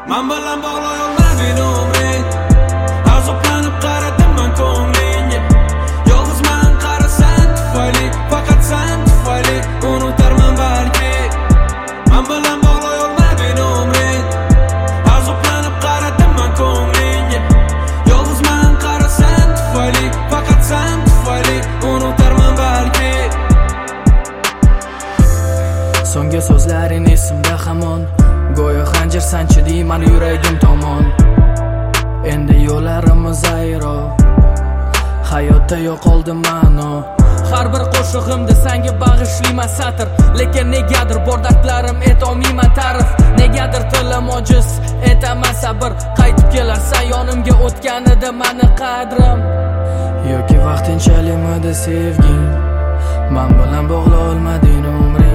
Man bilan bog'lay olmading umid, azoblanib qaradim man ko'nglingga. Yolg'izman qarasan tufayli, faqat san tufayli unutarman balki. Man bilan bog'lay olmading umid, azoblanib qaradim man ko'nglingga. Yolg'izman qarasan tufayli, faqat san tufayli unutarman balki. So'nggi so'zlaring esimda hamon, go'yo xanjar sanchidi mani yuragim tomon. Endi yo'llarimiz ayro, hayotda yo'qoldi ma'no. Har bir qo'shig'imda senga bag'ishlayman satr, lekin negadir bor dardlarim etolmayman ta'rif. Negadir tilim ojiz, etaman sabr. Qaytib kelarsan yonimga o'tganida mani qadrim. Yoki vaqtinchalikmidi sevging, men bilan bog'la olmading umring.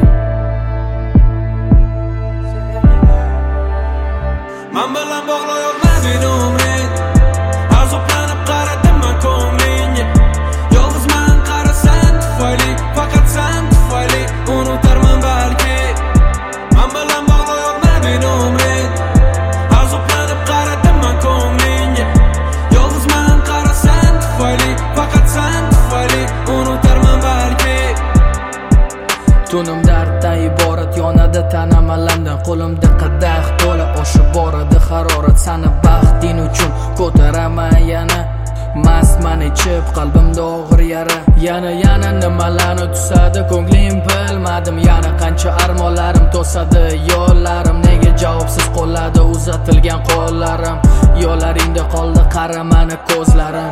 Man bilan bog'lay olmading umid, azoblanib qaradim man ko'nglingga. Yolg'izman qarasan tufayli, faqat san tufayli unutarman balki. Man bilan bog'lay olmading umid, azoblanib qaradim man ko'nglingga. Yolg'izman qarasan tufayli, faqat san tufayli unutarman balki. Tunim darddan iborat, yonadi tanam alamdan. Qo'limda qadah to'la oshib boradi harorat. Sani baxting uchun ko'taraman yana, mastman ichib qalbimda og'ir yara. Yana nimalarni tusadi ko'nglim bilmadim. Yana qancha armonlarim to'sadi yo'llarim. Nega javobsiz qoladi uzatilgan qo'llarim? Yo'llaringda qoldi qaramani ko'zlarim.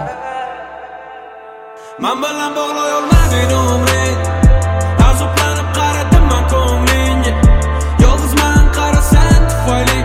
Man bilan bog'lay olmading umid, azoblanib qaradim man ko'nglingga. Yolg'izman qarasan tufayli,